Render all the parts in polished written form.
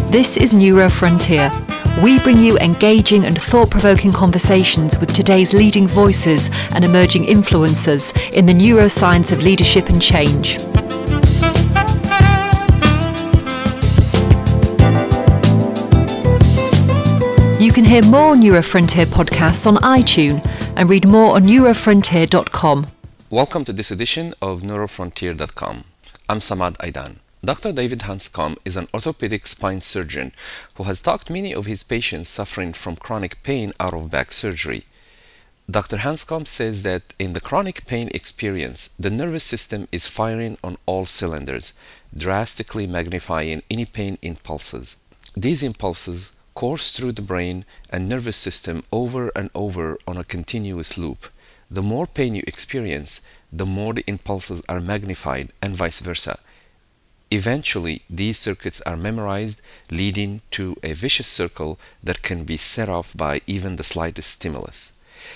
This is Neurofrontier. We bring you engaging and thought-provoking conversations with today's leading voices and emerging influencers in the neuroscience of leadership and change. You can hear more Neurofrontier podcasts on iTunes and read more on neurofrontier.com. Welcome to this edition of neurofrontier.com. I'm Samad Aidan. Dr. David Hanscom is an orthopedic spine surgeon who has talked many of his patients suffering from chronic pain out of back surgery. Dr. Hanscom says that in the chronic pain experience, the nervous system is firing on all cylinders, drastically magnifying any pain impulses. These impulses course through the brain and nervous system over and over on a continuous loop. The more pain you experience, the more the impulses are magnified, and vice versa. Eventually, these circuits are memorized, leading to a vicious circle that can be set off by even the slightest stimulus.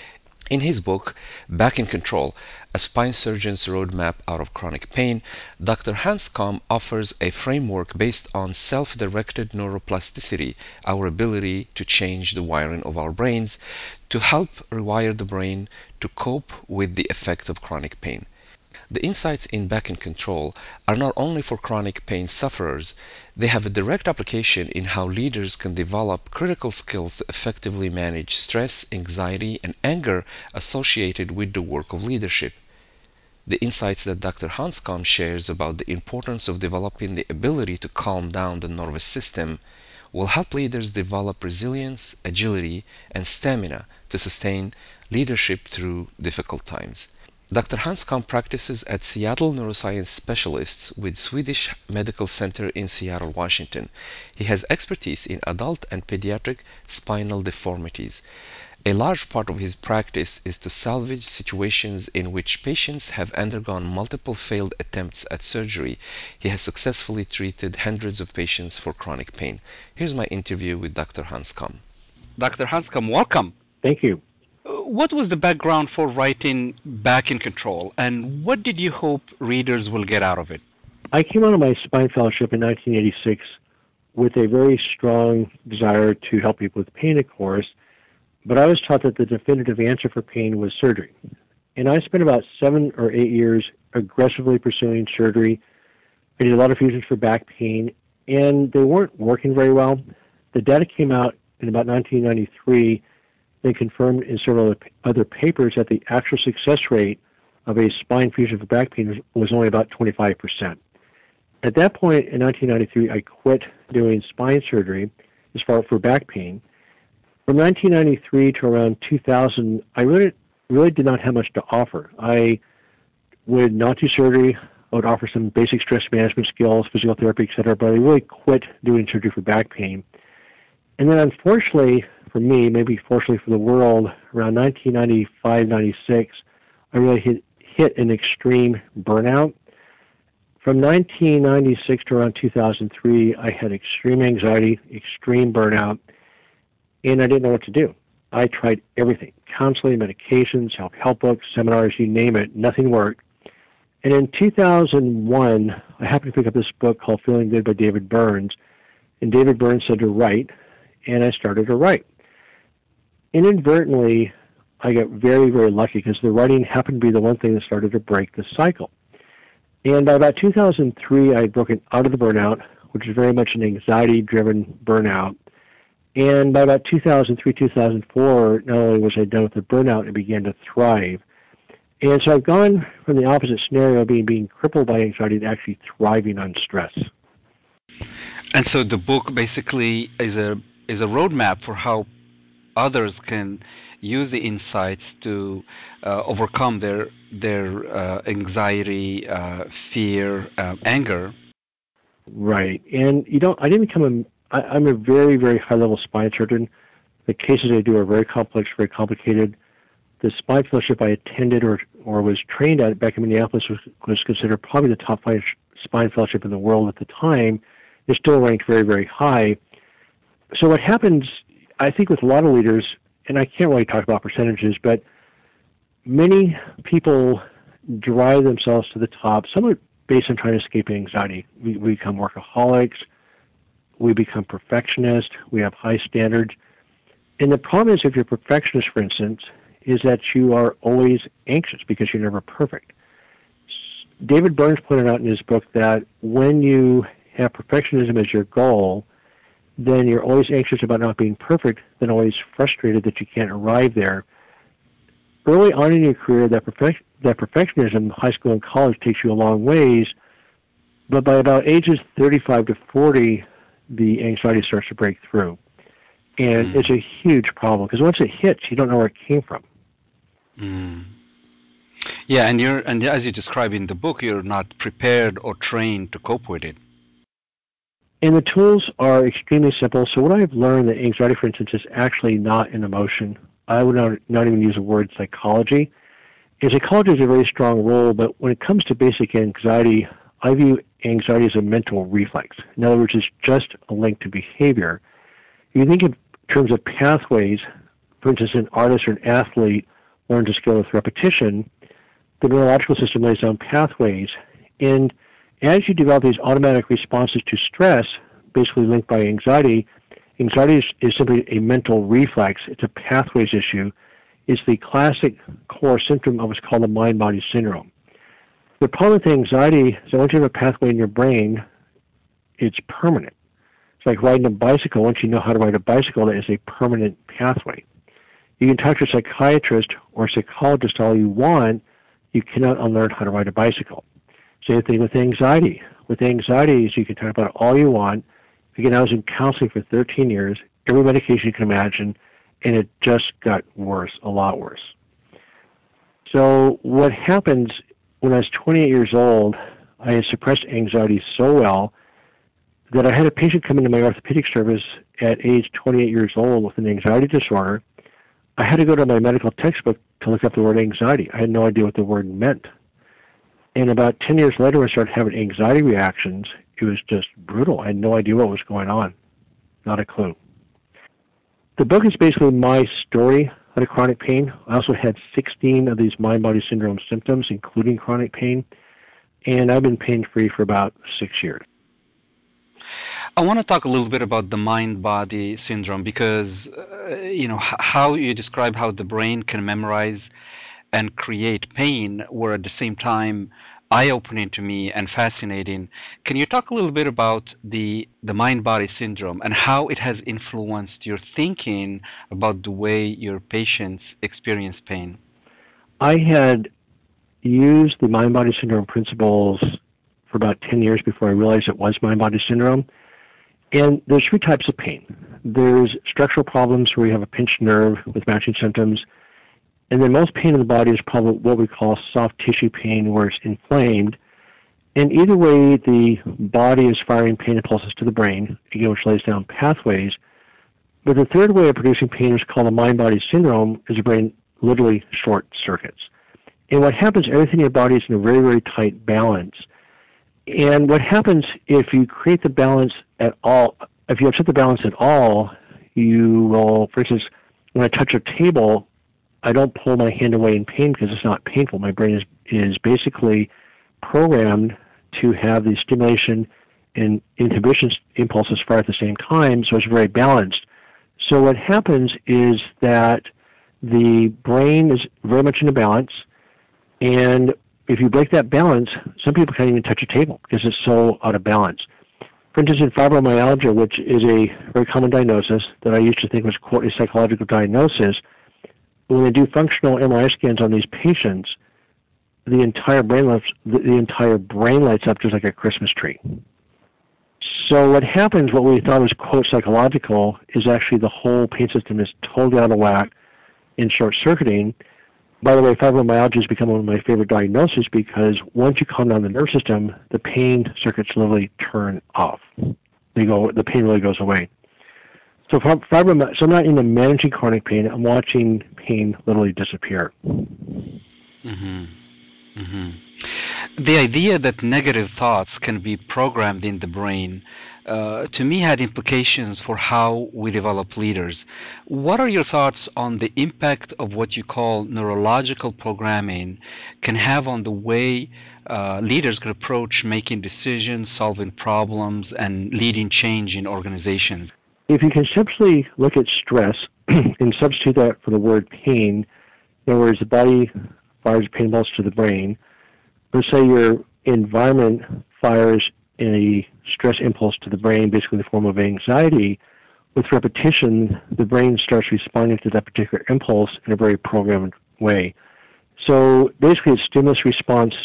In his book, Back in Control, A Spine Surgeon's Roadmap Out of Chronic Pain, Dr. Hanscom offers a framework based on self-directed neuroplasticity, our ability to change the wiring of our brains, to help rewire the brain to cope with the effect of chronic pain. The insights in Back in Control are not only for chronic pain sufferers, they have a direct application in how leaders can develop critical skills to effectively manage stress, anxiety, and anger associated with the work of leadership. The insights that Dr. Hanscom shares about the importance of developing the ability to calm down the nervous system will help leaders develop resilience, agility, and stamina to sustain leadership through difficult times. Dr. Hanscom practices at Seattle Neuroscience Specialists with Swedish Medical Center in Seattle, Washington. He has expertise in adult and pediatric spinal deformities. A large part of his practice is to salvage situations in which patients have undergone multiple failed attempts at surgery. He has successfully treated hundreds of patients for chronic pain. Here's my interview with Dr. Hanscom. Dr. Hanscom, welcome. Thank you. What was the background for writing Back in Control, and what did you hope readers will get out of it? I came out of my spine fellowship in 1986 with a very strong desire to help people with pain, of course, but I was taught that the definitive answer for pain was surgery. And I spent about 7 or 8 years aggressively pursuing surgery. I did a lot of fusions for back pain, and they weren't working very well. The data came out in about 1993. They confirmed in several other papers that the actual success rate of a spine fusion for back pain was only about 25%. At that point in 1993, I quit doing spine surgery as far for back pain. From 1993 to around 2000, I really did not have much to offer. I would not do surgery. I would offer some basic stress management skills, physical therapy, etc., but I really quit doing surgery for back pain. And then unfortunately for me, maybe fortunately for the world, around 1995-96, I really hit an extreme burnout. From 1996 to around 2003, I had extreme anxiety, extreme burnout, and I didn't know what to do. I tried everything, counseling, medications, self-help books, seminars, you name it, nothing worked. And in 2001, I happened to pick up this book called Feeling Good by David Burns, and David Burns said to write, and I started to write. Inadvertently, I got very, very lucky because the writing happened to be the one thing that started to break the cycle. And by about 2003, I had broken out of the burnout, which is very much an anxiety-driven burnout. And by about 2003, 2004, not only was I done with the burnout, it began to thrive. And so I've gone from the opposite scenario, being crippled by anxiety, to actually thriving on stress. And so the book basically is a roadmap for how others can use the insights to overcome their anxiety, fear, anger. Right. And I didn't become I'm a very, very high-level spine surgeon. The cases I do are very complex, very complicated. The spine fellowship I attended or was trained at back in Minneapolis was considered probably the top 5 spine fellowship in the world at the time. It's still ranked very, very high. So what happens, I think, with a lot of leaders, and I can't really talk about percentages, but many people drive themselves to the top, some are based on trying to escape anxiety. We become workaholics. We become perfectionist. We have high standards. And the problem is, if you're a perfectionist, for instance, is that you are always anxious because you're never perfect. David Burns pointed out in his book that when you have perfectionism as your goal, then you're always anxious about not being perfect, then always frustrated that you can't arrive there. Early on in your career, that perfectionism, high school and college, takes you a long ways, but by about ages 35 to 40, the anxiety starts to break through. And it's a huge problem, because once it hits, you don't know where it came from. Yeah, and as you describe in the book, you're not prepared or trained to cope with it. And the tools are extremely simple. So what I've learned that anxiety, for instance, is actually not an emotion. I would not even use the word psychology. And psychology is a very strong role, but when it comes to basic anxiety, I view anxiety as a mental reflex. In other words, it's just a link to behavior. You think in terms of pathways. For instance, an artist or an athlete learns a skill with repetition. The neurological system lays down pathways, and as you develop these automatic responses to stress, basically linked by anxiety, anxiety is simply a mental reflex. It's a pathways issue. It's the classic core symptom of what's called the mind-body syndrome. The problem with anxiety is that once you have a pathway in your brain, it's permanent. It's like riding a bicycle. Once you know how to ride a bicycle, that is a permanent pathway. You can talk to a psychiatrist or a psychologist all you want. You cannot unlearn how to ride a bicycle. Same thing with anxiety. With anxieties, you can talk about it all you want. Again, I was in counseling for 13 years, every medication you can imagine, and it just got worse, a lot worse. So what happens, when I was 28 years old, I had suppressed anxiety so well that I had a patient come into my orthopedic service at age 28 years old with an anxiety disorder. I had to go to my medical textbook to look up the word anxiety. I had no idea what the word meant. And about 10 years later, when I started having anxiety reactions, it was just brutal. I had no idea what was going on. Not a clue. The book is basically my story out of chronic pain. I also had 16 of these mind-body syndrome symptoms, including chronic pain. And I've been pain-free for about 6 years. I want to talk a little bit about the mind-body syndrome because, how you describe how the brain can memorize and create pain were at the same time eye-opening to me and fascinating. Can you talk a little bit about the mind-body syndrome and how it has influenced your thinking about the way your patients experience pain? I had used the mind-body syndrome principles for about 10 years before I realized it was mind-body syndrome. And there's three types of pain. There's structural problems where you have a pinched nerve with matching symptoms. And then most pain in the body is probably what we call soft tissue pain, where it's inflamed. And either way, the body is firing pain impulses to the brain, again, which lays down pathways. But the third way of producing pain is called a mind-body syndrome, is the brain literally short circuits. And what happens, everything in your body is in a very, very tight balance. And what happens if you create the balance at all, if you upset the balance at all, you will, for instance, when I touch a table, I don't pull my hand away in pain because it's not painful. My brain is basically programmed to have the stimulation and inhibition impulses fire at the same time, so it's very balanced. So what happens is that the brain is very much in a balance, and if you break that balance, some people can't even touch a table because it's so out of balance. For instance, in fibromyalgia, which is a very common diagnosis that I used to think was, quote, a psychological diagnosis, when they do functional MRI scans on these patients, the entire brain lights up just like a Christmas tree. So what happens, what we thought was, quote, psychological, is actually the whole pain system is totally out of whack and short-circuiting. By the way, fibromyalgia has become one of my favorite diagnoses because once you calm down the nerve system, the pain circuits literally turn off. The pain really goes away. So so I'm not into managing chronic pain. I'm watching pain literally disappear. Mm-hmm. Mm-hmm. The idea that negative thoughts can be programmed in the brain, to me, had implications for how we develop leaders. What are your thoughts on the impact of what you call neurological programming can have on the way leaders could approach making decisions, solving problems, and leading change in organizations? If you conceptually look at stress and substitute that for the word pain, in other words, the body fires pain pulse to the brain. Let's say your environment fires a stress impulse to the brain, basically in the form of anxiety. With repetition, the brain starts responding to that particular impulse in a very programmed way. So basically it's stimulus, response,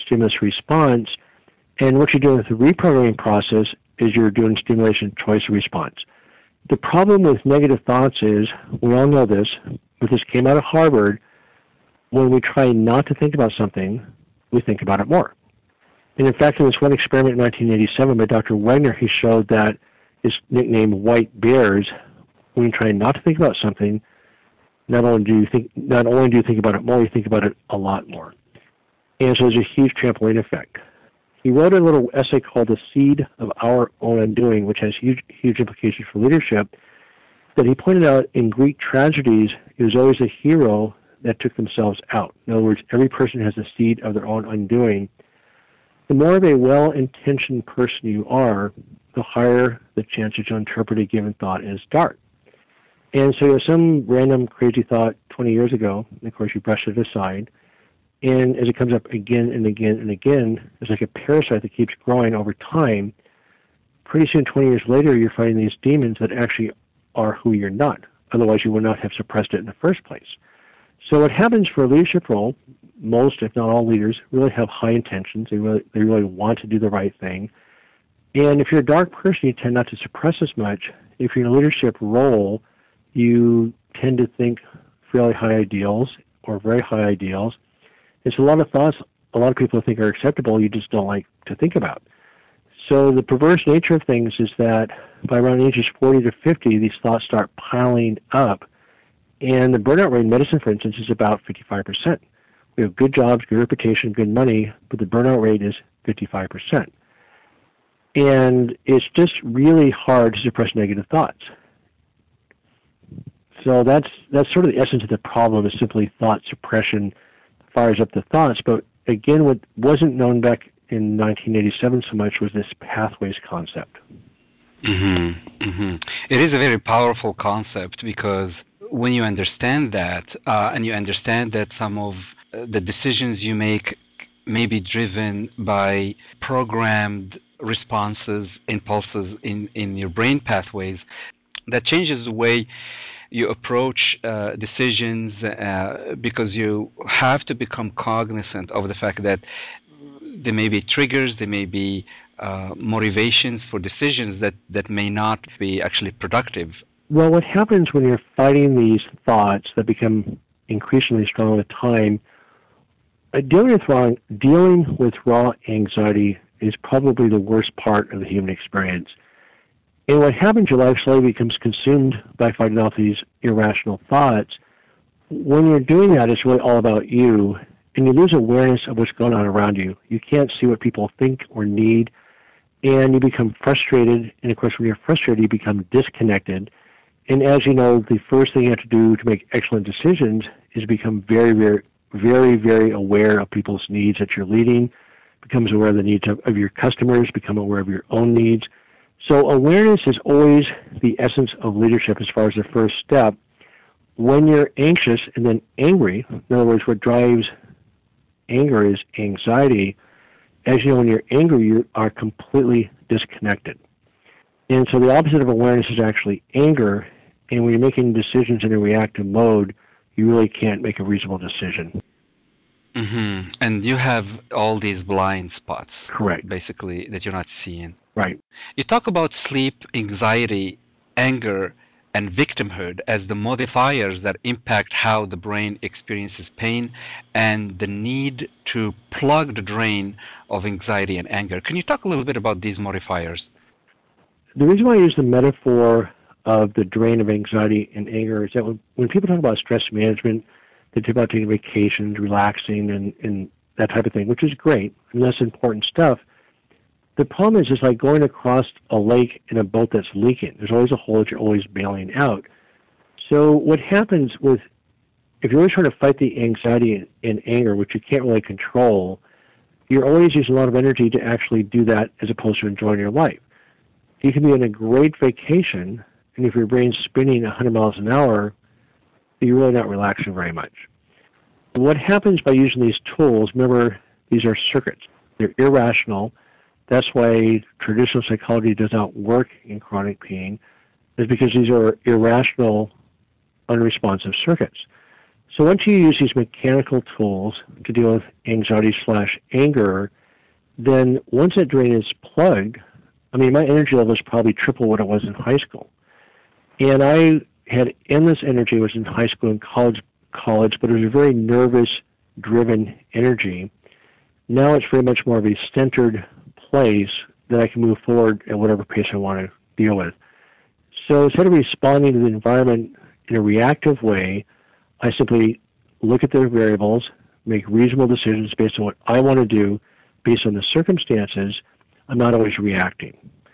and what you're doing with the reprogramming process is you're doing stimulation, choice, response. The problem with negative thoughts is, we all know this, but this came out of Harvard, when we try not to think about something, we think about it more. And in fact, in this one experiment in 1987 by Dr. Wegner, he showed that it's nicknamed white bears. When you try not to think about something, not only do you think about it more, you think about it a lot more. And so there's a huge trampoline effect. He wrote a little essay called The Seed of Our Own Undoing, which has huge implications for leadership, that he pointed out in Greek tragedies, it was always a hero that took themselves out. In other words, every person has a seed of their own undoing. The more of a well-intentioned person you are, the higher the chance that you'll interpret a given thought as dark. And so you have some random crazy thought 20 years ago, and of course you brush it aside, and as it comes up again and again and again, it's like a parasite that keeps growing over time. Pretty soon, 20 years later, you're fighting these demons that actually are who you're not. Otherwise, you would not have suppressed it in the first place. So what happens for a leadership role, most, if not all leaders, really have high intentions. They really want to do the right thing. And if you're a dark person, you tend not to suppress as much. If you're in a leadership role, you tend to think fairly high ideals or very high ideals. It's a lot of thoughts a lot of people think are acceptable, you just don't like to think about. So the perverse nature of things is that by around ages 40 to 50, these thoughts start piling up. And the burnout rate in medicine, for instance, is about 55%. We have good jobs, good reputation, good money, but the burnout rate is 55%. And it's just really hard to suppress negative thoughts. So that's sort of the essence of the problem, is simply thought suppression fires up the thoughts. But again, what wasn't known back in 1987 so much was this pathways concept. It is a very powerful concept, because when you understand that, and you understand that some of the decisions you make may be driven by programmed responses, impulses in your brain pathways, that changes the way you approach decisions, because you have to become cognizant of the fact that there may be triggers, there may be motivations for decisions that may not be actually productive. Well, what happens when you're fighting these thoughts that become increasingly strong with time, dealing with raw anxiety is probably the worst part of the human experience. And what happens, your life slowly becomes consumed by fighting off these irrational thoughts. When you're doing that, it's really all about you, and you lose awareness of what's going on around you. You can't see what people think or need, and you become frustrated. And of course, when you're frustrated, you become disconnected. And as you know, the first thing you have to do to make excellent decisions is become very, very, very, very aware of people's needs that you're leading, becomes aware of the needs of your customers, become aware of your own needs. So awareness is always the essence of leadership as far as the first step. When you're anxious and then angry, in other words, what drives anger is anxiety. As you know, when you're angry, you are completely disconnected. And so the opposite of awareness is actually anger. And when you're making decisions in a reactive mode, you really can't make a reasonable decision. And you have all these blind spots, Correct, basically, that you're not seeing. right. You talk about sleep, anxiety, anger, and victimhood as the modifiers that impact how the brain experiences pain, and the need to plug the drain of anxiety and anger. Can you talk a little bit about these modifiers? The reason why I use the metaphor of the drain of anxiety and anger is that when people talk about stress management, they talk about taking vacations, relaxing, and that type of thing, which is great, and that's important stuff. The problem is, it's like going across a lake in a boat that's leaking. There's always a hole that you're always bailing out. So what happens if you're always trying to fight the anxiety and anger, which you can't really control, you're always using a lot of energy to actually do that as opposed to enjoying your life. You can be on a great vacation, and if your brain's spinning 100 miles an hour, you're really not relaxing very much. What happens by using these tools, remember, these are circuits. They're irrational. That's why traditional psychology does not work in chronic pain, is because these are irrational, unresponsive circuits. So once you use these mechanical tools to deal with anxiety/anger, then once that drain is plugged, I mean, my energy level is probably triple what it was in high school. And I had endless energy. I was in high school and college, but it was a very nervous, driven energy. Now it's very much more of a centered place that I can move forward at whatever pace I want to deal with. So instead of responding to the environment in a reactive way, I simply look at the variables, make reasonable decisions based on what I want to do, based on the circumstances. I'm not always reacting.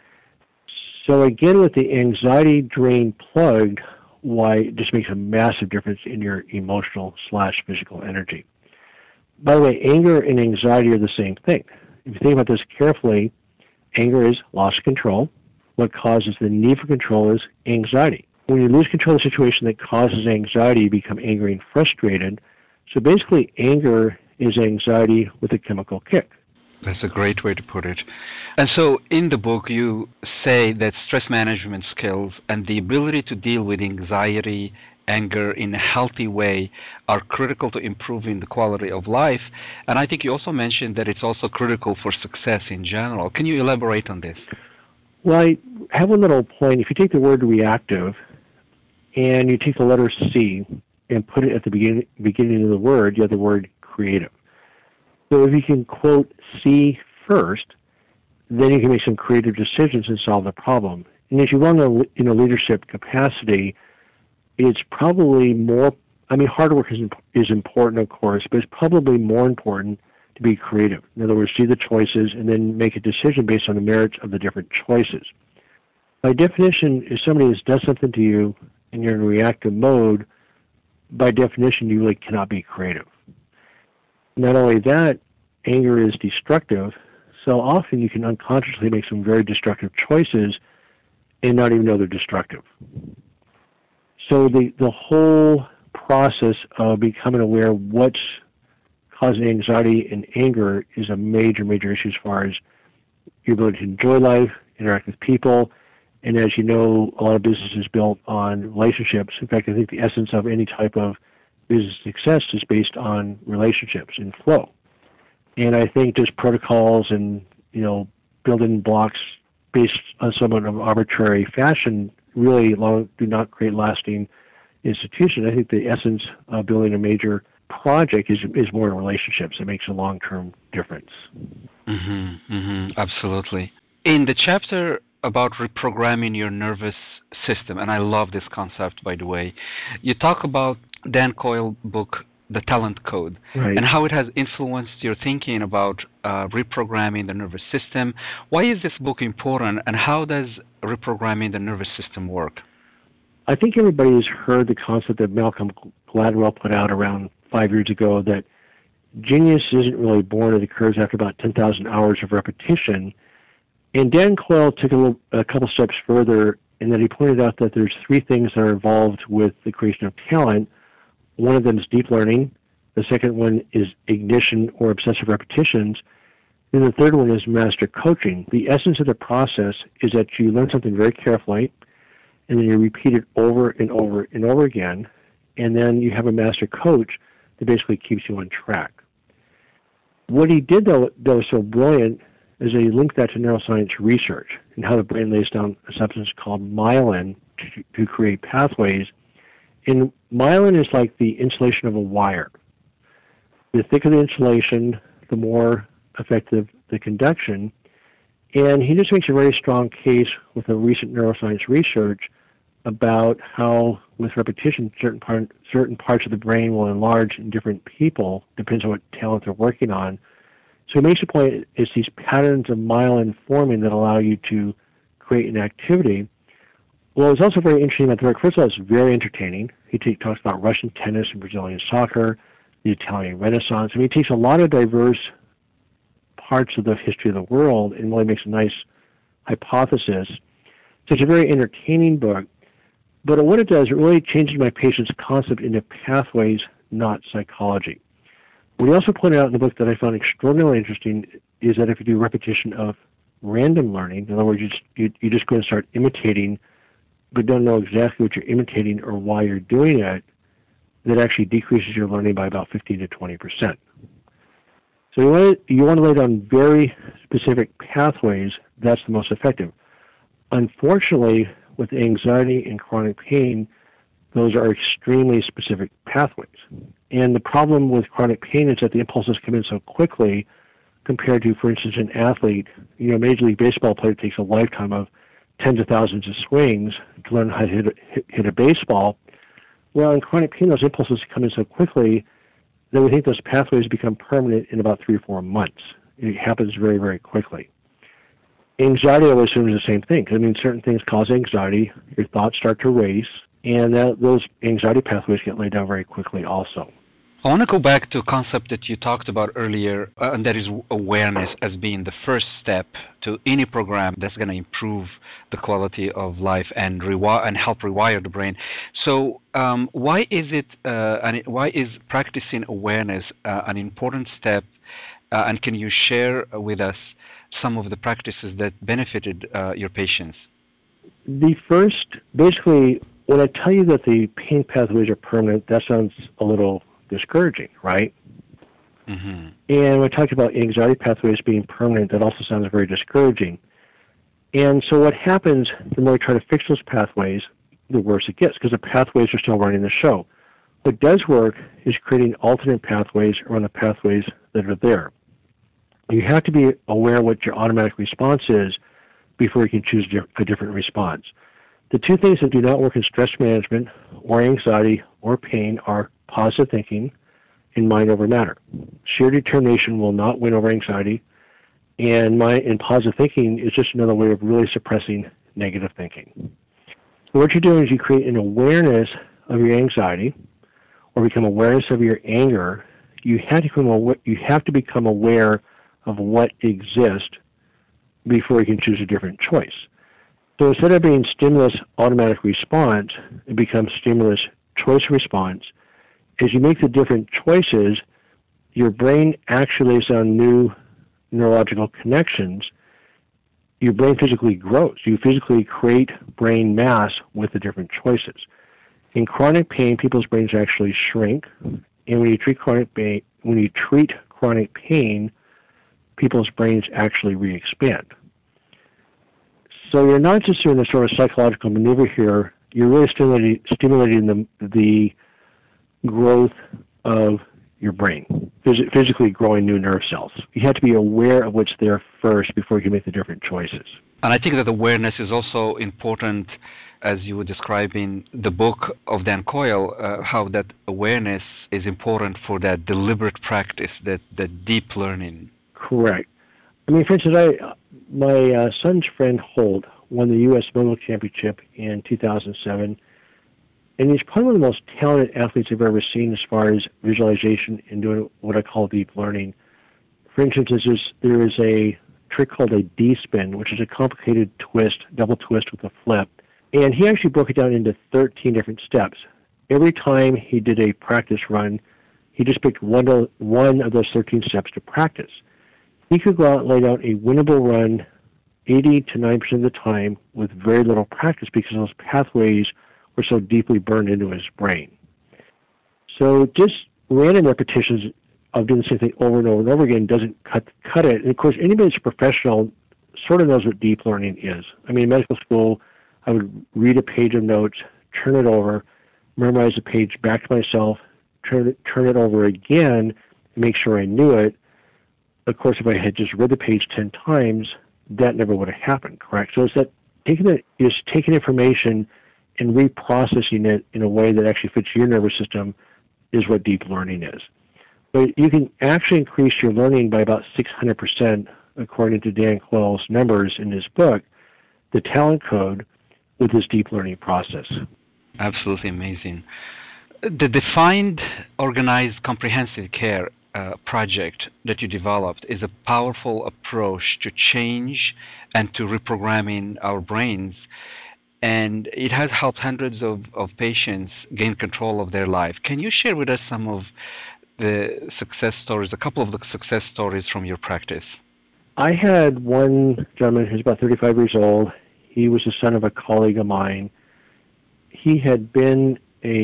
So again, with the anxiety drain plugged, why it just makes a massive difference in your emotional/physical energy. By the way, anger and anxiety are the same thing. If you think about this carefully, anger is loss of control. What causes the need for control is anxiety. When you lose control of the situation that causes anxiety, you become angry and frustrated. So basically, anger is anxiety with a chemical kick. That's a great way to put it. And so in the book, you say that stress management skills and the ability to deal with anxiety, anger in a healthy way are critical to improving the quality of life. And I think you also mentioned that it's also critical for success in general. Can you elaborate on this? Well, I have one little point. If you take the word reactive and you take the letter C and put it at the beginning of the word, you have the word creative. So if you can quote C first, then you can make some creative decisions and solve the problem. And if you run in a leadership capacity, it's probably more, I mean, hard work is important, of course, but it's probably more important to be creative. In other words, see the choices and then make a decision based on the merits of the different choices. By definition, if somebody has done something to you and you're in reactive mode, by definition, you really cannot be creative. Not only that, anger is destructive, so often you can unconsciously make some very destructive choices and not even know they're destructive. So the whole process of becoming aware of what's causing anxiety and anger is a major, major issue as far as your ability to enjoy life, interact with people, and as you know, a lot of business is built on relationships. In fact, I think the essence of any type of business success is based on relationships and flow. And I think just protocols and, building blocks based on somewhat of arbitrary fashion really do not create lasting institutions. I think the essence of building a major project is more in relationships. It makes a long-term difference. Absolutely. In the chapter about reprogramming your nervous system, and I love this concept, by the way, you talk about Dan Coyle's book, The Talent Code, right, and how it has influenced your thinking about reprogramming the nervous system. Why is this book important, and how does reprogramming the nervous system work? I think everybody has heard the concept that Malcolm Gladwell put out around 5 years ago, that genius isn't really born. It occurs after about 10,000 hours of repetition. And Dan Coyle took a couple steps further in that he pointed out that there's three things that are involved with the creation of talent. One of them is deep learning. The second one is ignition or obsessive repetitions. And the third one is master coaching. The essence of the process is that you learn something very carefully, and then you repeat it over and over and over again, and then you have a master coach that basically keeps you on track. What he did, though, that was so brilliant, is that he linked that to neuroscience research and how the brain lays down a substance called myelin to create pathways. And myelin is like the insulation of a wire. The thicker the insulation, the more effective the conduction. And he just makes a very strong case with the recent neuroscience research about how, with repetition, certain parts of the brain will enlarge in different people, depends on what talent they're working on. So he makes a point, it's these patterns of myelin forming that allow you to create an activity. Well, it's also very interesting about the work. First of all, it's very entertaining. He talks about Russian tennis and Brazilian soccer, the Italian Renaissance. I mean, he takes a lot of diverse parts of the history of the world and really makes a nice hypothesis. So it's a very entertaining book. But what it does, it really changes my patient's concept into pathways, not psychology. What he also pointed out in the book that I found extraordinarily interesting is that if you do repetition of random learning, in other words, you just go and start imitating, but don't know exactly what you're imitating or why you're doing it, that actually decreases your learning by about 15 to 20%. So you want to lay down very specific pathways. That's the most effective. Unfortunately, with anxiety and chronic pain, those are extremely specific pathways. And the problem with chronic pain is that the impulses come in so quickly compared to, for instance, an athlete. A Major League Baseball player takes a lifetime of tens of thousands of swings to learn how to hit a baseball. Well, in chronic pain, those impulses come in so quickly that we think those pathways become permanent in about 3 or 4 months. It happens very, very quickly. Anxiety, I would assume, is the same thing. Certain things cause anxiety. Your thoughts start to race, and those anxiety pathways get laid down very quickly also. I want to go back to a concept that you talked about earlier, and that is awareness as being the first step to any program that's going to improve the quality of life and help rewire the brain. So, why is practicing awareness an important step? And can you share with us some of the practices that benefited your patients? The first, basically, when I tell you that the pain pathways are permanent, that sounds a little discouraging, right? Mm-hmm. And when I talked about anxiety pathways being permanent, that also sounds very discouraging. And so what happens, the more we try to fix those pathways, the worse it gets, because the pathways are still running the show. What does work is creating alternate pathways around the pathways that are there. You have to be aware what your automatic response is before you can choose a different response. The two things that do not work in stress management or anxiety or pain are positive thinking and mind over matter. Sheer determination will not win over anxiety, and positive thinking is just another way of really suppressing negative thinking. So what you're doing is you create an awareness of your anxiety or become awareness of your anger. You have to become aware of what exists before you can choose a different choice. So instead of being stimulus automatic response, it becomes stimulus choice response. As you make the different choices, your brain actually lays down new neurological connections. Your brain physically grows. You physically create brain mass with the different choices. In chronic pain, people's brains actually shrink, and when you treat chronic pain, people's brains actually re-expand. So you're not just doing a sort of psychological maneuver here. You're really stimulating the growth of your brain, physically growing new nerve cells. You have to be aware of what's there first before you can make the different choices. And I think that awareness is also important, as you were describing the book of Dan Coyle, how that awareness is important for that deliberate practice, that deep learning. Correct. For instance, my son's friend Holt won the U.S. Moto Championship in 2007, and he's probably one of the most talented athletes I've ever seen as far as visualization and doing what I call deep learning. For instance, there is a trick called a D-spin, which is a complicated double twist with a flip, and he actually broke it down into 13 different steps. Every time he did a practice run, he just picked one of those 13 steps to practice. He could go out and lay down a winnable run 80 to 90% of the time with very little practice because those pathways were so deeply burned into his brain. So just random repetitions of doing the same thing over and over and over again doesn't cut it. And of course, anybody that's a professional sort of knows what deep learning is. In medical school, I would read a page of notes, turn it over, memorize the page back to myself, turn it over again, and make sure I knew it. Of course, if I had just read the page 10 times, that never would have happened, correct? So it's that taking information and reprocessing it in a way that actually fits your nervous system is what deep learning is. But you can actually increase your learning by about 600%, according to Dan Coyle's numbers in his book, The Talent Code, with this deep learning process. Absolutely amazing. The defined, organized, comprehensive care, project that you developed is a powerful approach to change and to reprogramming our brains. And it has helped hundreds of patients gain control of their life. Can you share with us some of the success stories, a couple of the success stories from your practice? I had one gentleman who's about 35 years old. He was the son of a colleague of mine. He had been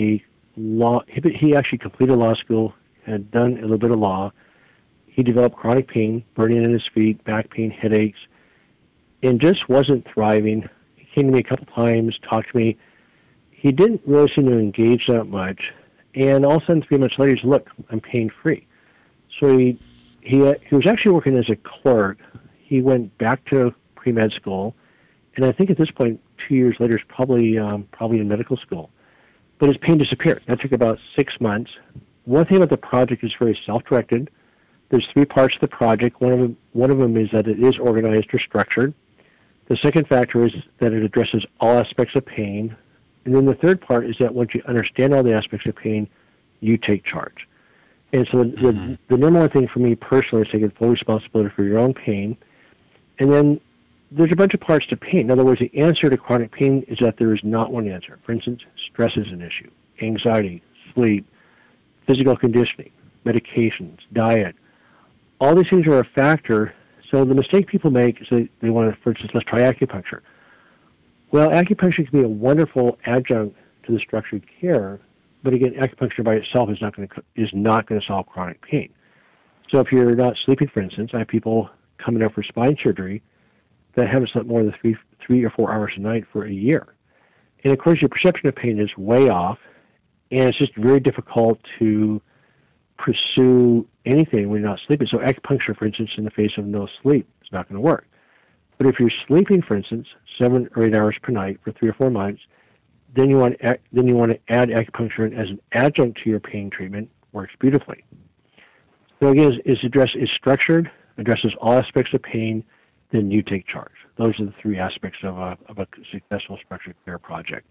he actually completed law school, had done a little bit of law. He developed chronic pain, burning in his feet, back pain, headaches, and just wasn't thriving. He came to me a couple times, talked to me. He didn't really seem to engage that much. And all of a sudden, 3 months later, he said, look, I'm pain-free. So he was actually working as a clerk. He went back to pre-med school, and I think at this point, 2 years later, he's probably in medical school. But his pain disappeared. That took about 6 months. One thing about the project is very self-directed. There's 3 parts to the project. One of them is that it is organized or structured. The second factor is that it addresses all aspects of pain. And then the third part is that once you understand all the aspects of pain, you take charge. And so the number one thing for me personally is taking full responsibility for your own pain. And then there's a bunch of parts to pain. In other words, the answer to chronic pain is that there is not one answer. For instance, stress is an issue, anxiety, sleep, physical conditioning, medications, diet. All these things are a factor. So the mistake people make is they want to, for instance, let's try acupuncture. Well, acupuncture can be a wonderful adjunct to the structured care, but again, acupuncture by itself is not going to solve chronic pain. So if you're not sleeping, for instance, I have people coming up for spine surgery that haven't slept more than 3 or 4 hours a night for a year. And of course, your perception of pain is way off, and it's just very difficult to pursue anything when you're not sleeping. So acupuncture, for instance, in the face of no sleep, is not going to work. But if you're sleeping, for instance, 7 or 8 hours per night for 3 or 4 months, then you want to add acupuncture in as an adjunct to your pain treatment. Works beautifully. So again, is structured, addresses all aspects of pain, then you take charge. Those are the 3 aspects of a successful structured care project.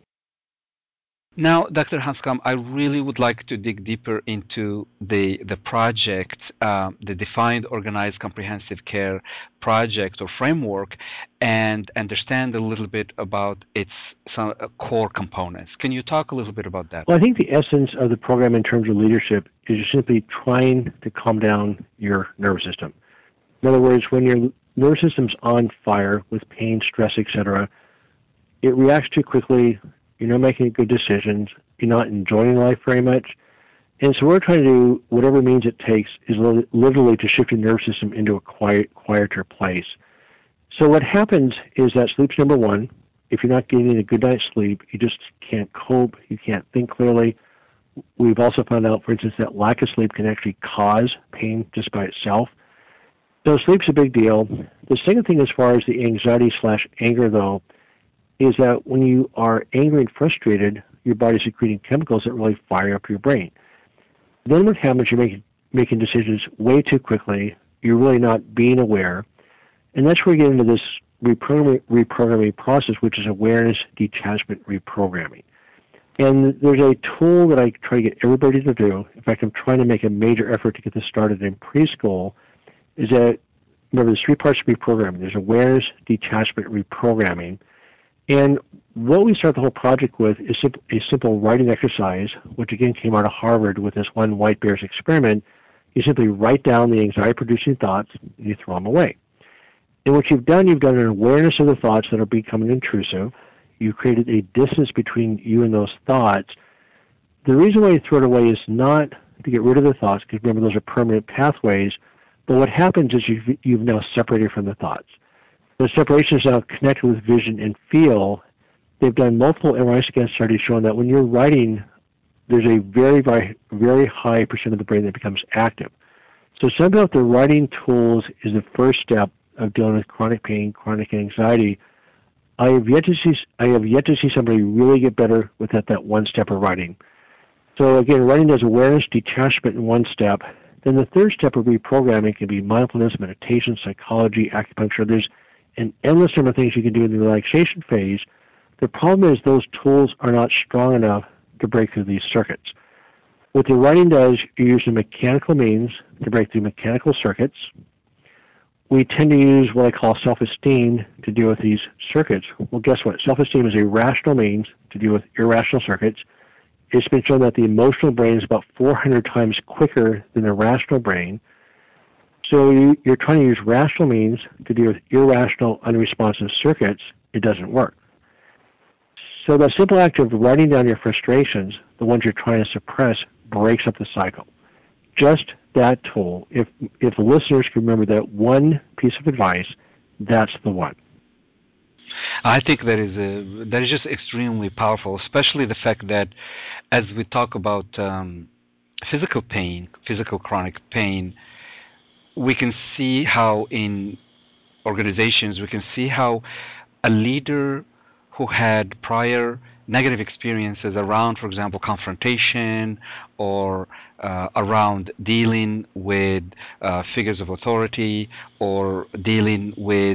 Now, Dr. Hanscom, I really would like to dig deeper into the project, the Defined Organized Comprehensive Care project or framework, and understand a little bit about its core components. Can you talk a little bit about that? Well, I think the essence of the program in terms of leadership is you're simply trying to calm down your nervous system. In other words, when your nervous system's on fire with pain, stress, etc., it reacts too quickly. You're not making good decisions. You're not enjoying life very much. And so we're trying to do whatever means it takes is literally to shift your nervous system into a quieter place. So what happens is that sleep's number one. If you're not getting a good night's sleep, you just can't cope. You can't think clearly. We've also found out, for instance, that lack of sleep can actually cause pain just by itself. So sleep's a big deal. The second thing as far as the anxiety/anger, though, is that when you are angry and frustrated, your body's secreting chemicals that really fire up your brain. Then what happens, you're making decisions way too quickly. You're really not being aware. And that's where we get into this reprogramming process, which is awareness detachment reprogramming. And there's a tool that I try to get everybody to do. In fact, I'm trying to make a major effort to get this started in preschool, is that, remember, there's 3 parts to reprogramming. There's awareness, detachment, reprogramming. And what we start the whole project with is a simple writing exercise, which again came out of Harvard with this one White Bears experiment. You simply write down the anxiety-producing thoughts, and you throw them away. And what you've done an awareness of the thoughts that are becoming intrusive. You've created a distance between you and those thoughts. The reason why you throw it away is not to get rid of the thoughts, because remember, those are permanent pathways. But what happens is you've now separated from the thoughts. The separation is now connected with vision and feel. They've done multiple MRI scan studies showing that when you're writing, there's a very, very, very high percent of the brain that becomes active. So somehow the writing tools is the first step of dealing with chronic pain, chronic anxiety. I have yet to see somebody really get better with that one step of writing. So again, writing does awareness, detachment in one step. Then the third step of reprogramming can be mindfulness, meditation, psychology, acupuncture. There's an endless number of things you can do in the relaxation phase. The problem is those tools are not strong enough to break through these circuits. What the writing does, you use the mechanical means to break through mechanical circuits. We tend to use what I call self-esteem to deal with these circuits. Well, guess what? Self-esteem is a rational means to deal with irrational circuits. It's been shown that the emotional brain is about 400 times quicker than the rational brain. So you're trying to use rational means to deal with irrational, unresponsive circuits. It doesn't work. So the simple act of writing down your frustrations, the ones you're trying to suppress, breaks up the cycle. Just that tool. If the listeners can remember that one piece of advice, that's the one. I think that is just extremely powerful, especially the fact that as we talk about physical pain, physical chronic pain, we can see how in organizations, we can see how a leader who had prior negative experiences around, for example, confrontation or around dealing with figures of authority or dealing with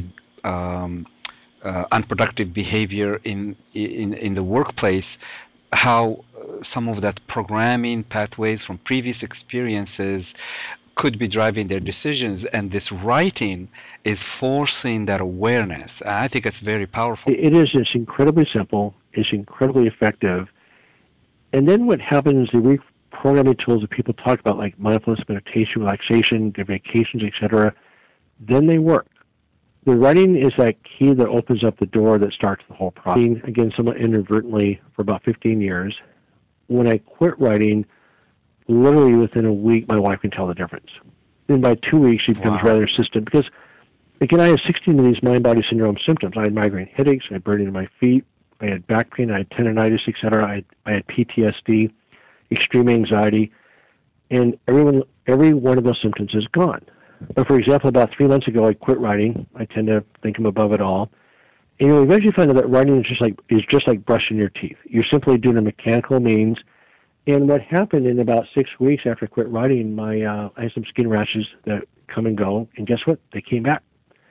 unproductive behavior in the workplace, how some of that programming pathways from previous experiences could be driving their decisions, and this writing is forcing that awareness. I think it's very powerful. It is. It's incredibly simple. It's incredibly effective. And then what happens, the reprogramming tools that people talk about, like mindfulness, meditation, relaxation, their vacations, etc., then they work. The writing is that key that opens up the door that starts the whole process. Again, somewhat inadvertently for about 15 years. When I quit writing, literally within a week, my wife can tell the difference. Then by 2 weeks, she becomes rather insistent because, again, I had 16 of these mind-body syndrome symptoms. I had migraine headaches, I had burning in my feet, I had back pain, I had tendonitis, etc. I had PTSD, extreme anxiety, and every one of those symptoms is gone. But for example, about 3 months ago, I quit writing. I tend to think I'm above it all. And you'll eventually find out that writing is just like brushing your teeth. You're simply doing a mechanical means. And what happened in about 6 weeks after I quit writing, I had some skin rashes that come and go, and guess what? They came back.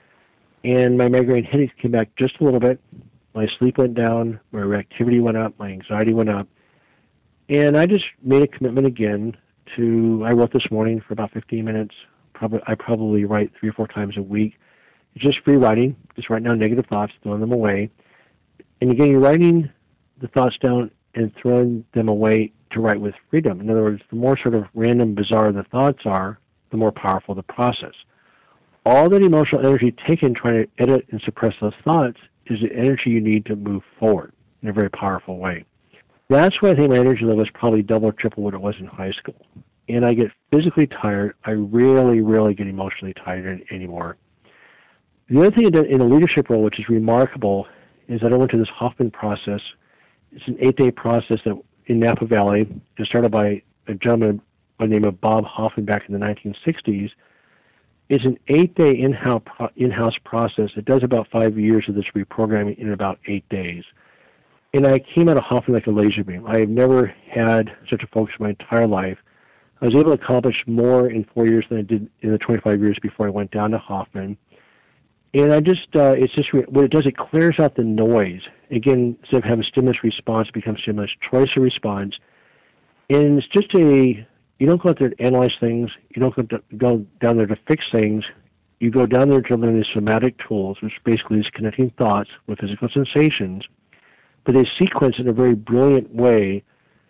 And my migraine headaches came back just a little bit. My sleep went down, my reactivity went up, my anxiety went up. And I just made a commitment again I wrote this morning for about 15 minutes. I probably write 3 or 4 times a week. It's just free writing, just write down negative thoughts, throwing them away. And again, you're writing the thoughts down and throwing them away to write with freedom. In other words, the more sort of random, bizarre the thoughts are, the more powerful the process. All that emotional energy taken trying to edit and suppress those thoughts is the energy you need to move forward in a very powerful way. That's why I think my energy level is probably double or triple what it was in high school. And I get physically tired. I rarely get emotionally tired anymore. The other thing in a leadership role, which is remarkable, is that I went to this Hoffman process. It's an 8-day process that in Napa Valley. It was started by a gentleman by the name of Bob Hoffman back in the 1960s. It's an 8-day in-house process. It does about 5 years of this reprogramming in about 8 days. And I came out of Hoffman like a laser beam. I have never had such a focus in my entire life. I was able to accomplish more in 4 years than I did in the 25 years before I went down to Hoffman. And what it does, it clears out the noise. Again, instead of having stimulus response, it becomes stimulus choice or response. And it's just you don't go out there to analyze things. You don't go down there to fix things. You go down there to learn these somatic tools, which basically is connecting thoughts with physical sensations, but they sequence in a very brilliant way.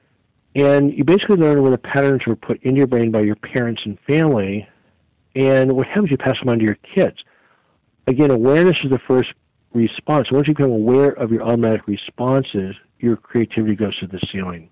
And you basically learn where the patterns were put in your brain by your parents and family. And what happens, you pass them on to your kids. Again, awareness is the first response. Once you become aware of your automatic responses, your creativity goes to the ceiling.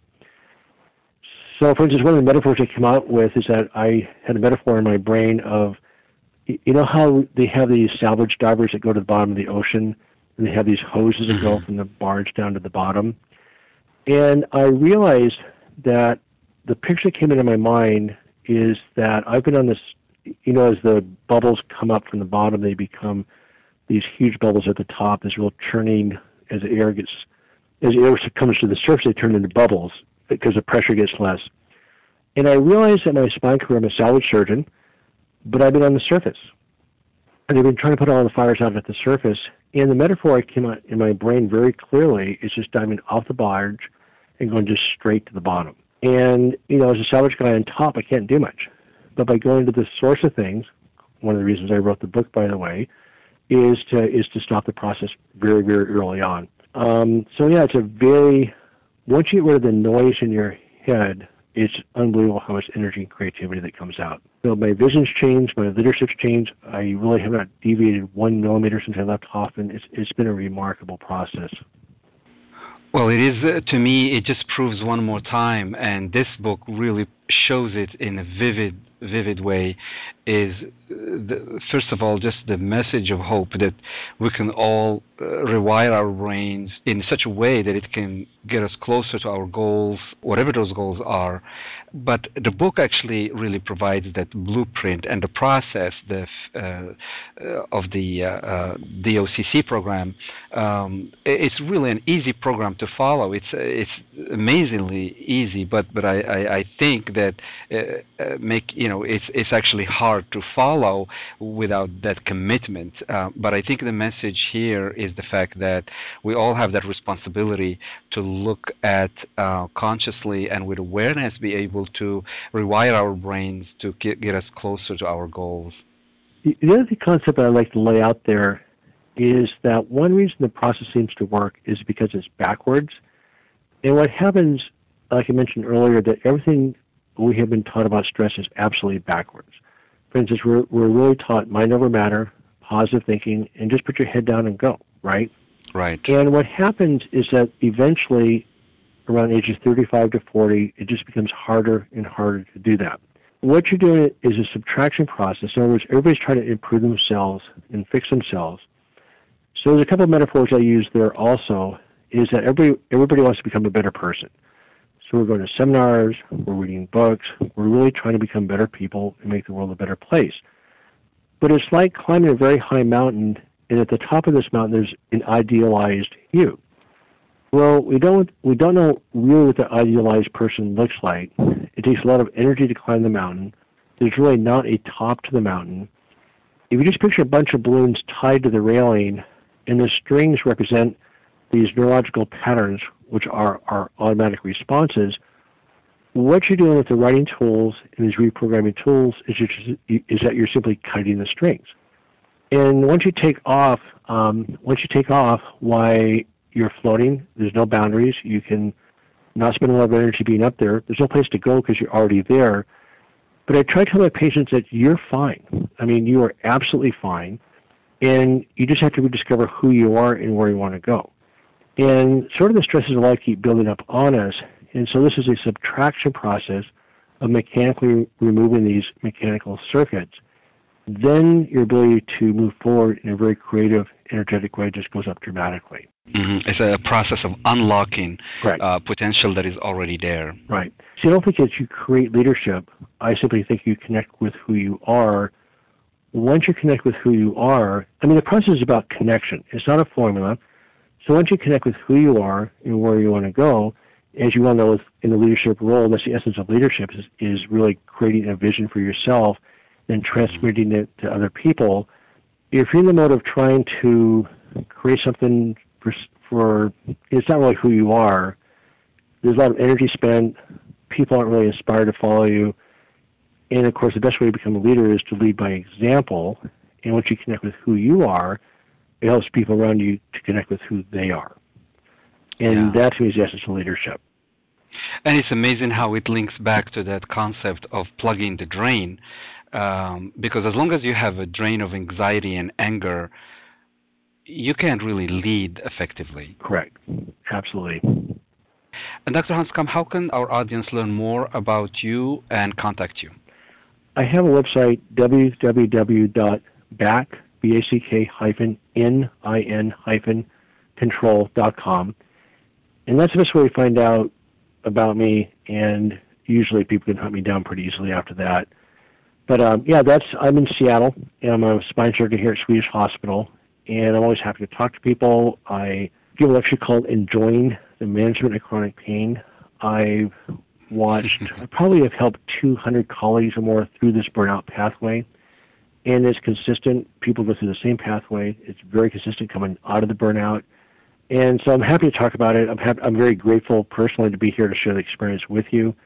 So, for instance, one of the metaphors I came out with is that I had a metaphor in my brain of, you know how they have these salvage divers that go to the bottom of the ocean, and they have these hoses that go from the barge down to the bottom? And I realized that the picture that came into my mind is that I've been on this, as the bubbles come up from the bottom, they become these huge bubbles at the top. There's real churning as the air comes to the surface, they turn into bubbles because the pressure gets less. And I realized that my spine career, I'm a salvage surgeon, but I've been on the surface. And I've been trying to put all the fires out at the surface. And the metaphor I came out in my brain very clearly is just diving off the barge and going just straight to the bottom. And, as a salvage guy on top, I can't do much. But by going to the source of things, one of the reasons I wrote the book, by the way, is to stop the process very, very early on. It's once you get rid of the noise in your head, it's unbelievable how much energy and creativity that comes out. So my vision's changed, my leadership's changed. I really have not deviated 1 millimeter since I left Hoffman. It's been a remarkable process. Well, it is, to me, it just proves one more time, and this book really shows it in a vivid way, is, first of all, just the message of hope that we can all rewire our brains in such a way that it can get us closer to our goals, whatever those goals are. But the book actually really provides that blueprint and the process of the DOCC program. It's really an easy program to follow. It's amazingly easy, but I think that it's actually hard to follow without that commitment. But I think the message here is the fact that we all have that responsibility to look at consciously and with awareness be able to rewire our brains to get us closer to our goals. The other concept I like to lay out there is that one reason the process seems to work is because it's backwards. And what happens, like I mentioned earlier, that everything we have been taught about stress is absolutely backwards. For instance, we're really taught mind over matter, positive thinking, and just put your head down and go, right? Right. And what happens is that eventually, around ages 35 to 40, it just becomes harder and harder to do that. What you're doing is a subtraction process. In other words, everybody's trying to improve themselves and fix themselves. So there's a couple of metaphors I use there also, is that everybody wants to become a better person. So we're going to seminars, we're reading books, we're really trying to become better people and make the world a better place. But it's like climbing a very high mountain, and at the top of this mountain there's an idealized you. Well, we don't know really what the idealized person looks like. It takes a lot of energy to climb the mountain. There's really not a top to the mountain. If you just picture a bunch of balloons tied to the railing, and the strings represent these neurological patterns, which are our automatic responses, what you're doing with the writing tools and these reprogramming tools is that you're simply cutting the strings. And once you take off, why you're floating, there's no boundaries. You can not spend a lot of energy being up there. There's no place to go because you're already there. But I try to tell my patients that you're fine. I mean, you are absolutely fine. And you just have to rediscover who you are and where you want to go. And sort of the stresses of life keep building up on us. And so this is a subtraction process of mechanically removing these mechanical circuits. Then your ability to move forward in a very creative, energetic way just goes up dramatically. Mm-hmm. It's a process of unlocking right. Potential that is already there. Right. So I don't think that you create leadership. I simply think you connect with who you are. Once you connect with who you are, the process is about connection. It's not a formula. So once you connect with who you are and where you want to go, as you well know in the leadership role, that's the essence of leadership, is really creating a vision for yourself and transmitting it to other people. If you're in the mode of trying to create something for it's not really who you are, there's a lot of energy spent, people aren't really inspired to follow you, and of course the best way to become a leader is to lead by example, and once you connect with who you are, it helps people around you to connect with who they are. And that to me is the essence of leadership. And it's amazing how it links back to that concept of plugging the drain, because as long as you have a drain of anxiety and anger, you can't really lead effectively. Correct. Absolutely. And Dr. Hanscom, how can our audience learn more about you and contact you? I have a website, www.back-nin-control.com. And that's the best way to find out about me, and usually people can hunt me down pretty easily after that. But I'm in Seattle, and I'm a spine surgeon here at Swedish Hospital, and I'm always happy to talk to people. I give a lecture called Enjoying the Management of Chronic Pain. I probably have helped 200 colleagues or more through this burnout pathway, and it's consistent. People go through the same pathway. It's very consistent coming out of the burnout. And so I'm happy to talk about it. I'm very grateful personally to be here to share the experience with you.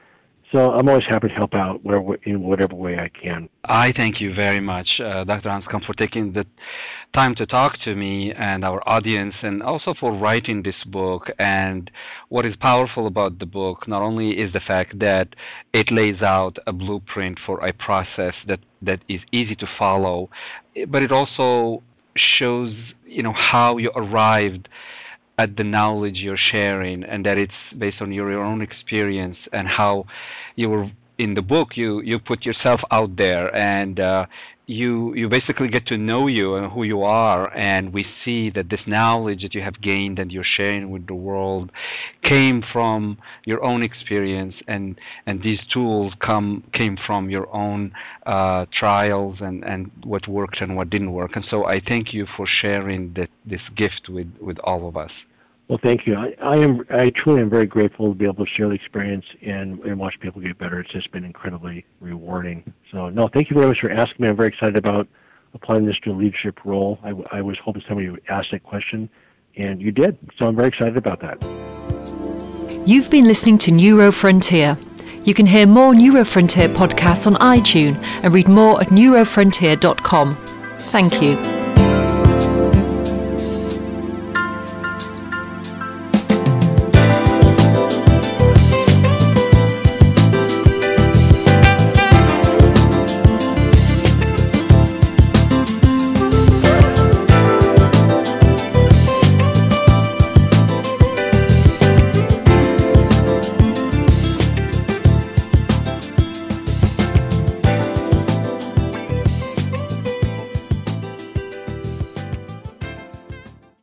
So I'm always happy to help out in whatever way I can. I thank you very much, Dr. Hanscom, for taking the time to talk to me and our audience, and also for writing this book. And what is powerful about the book not only is the fact that it lays out a blueprint for a process that is easy to follow, but it also shows, how you arrived at the knowledge you're sharing, and that it's based on your own experience, and how you were in the book, you put yourself out there, and you basically get to know you and who you are, and we see that this knowledge that you have gained and you're sharing with the world came from your own experience, and these tools came from your own trials, and what worked and what didn't work. And so I thank you for sharing this gift with all of us. Well, thank you. I truly am very grateful to be able to share the experience and watch people get better. It's just been incredibly rewarding. So, no, thank you very much for asking me. I'm very excited about applying this to a leadership role. I was hoping somebody would ask that question, and you did. So I'm very excited about that. You've been listening to NeuroFrontier. You can hear more NeuroFrontier podcasts on iTunes and read more at neurofrontier.com. Thank you.